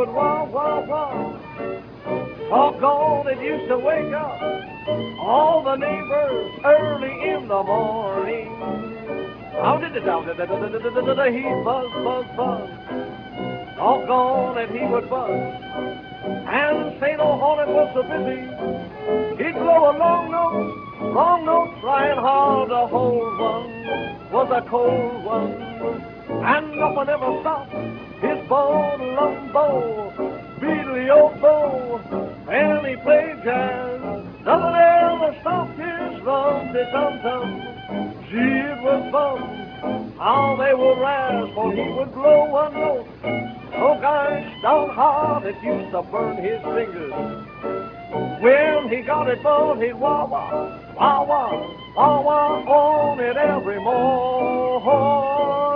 would wah, wah, wah. Doggone, it used to wake up all the neighbors early in the morning. How did it down? He buzz, buzz, buzz. Doggone, and he would buzz. And St. O'Hornet was so busy, he'd blow a long note, trying hard to hold one. Was a cold one, and nothing ever stopped his bow, beatley-o-bow. And he played jazz, nothing ever stopped his rum-de-tum-tum. Gee, it was fun, how they would razz, for he would blow one note. Oh gosh, down hard it used to burn his fingers. When he got it buzzed, he'd wah wah, wah wah, wah wah on it every morning.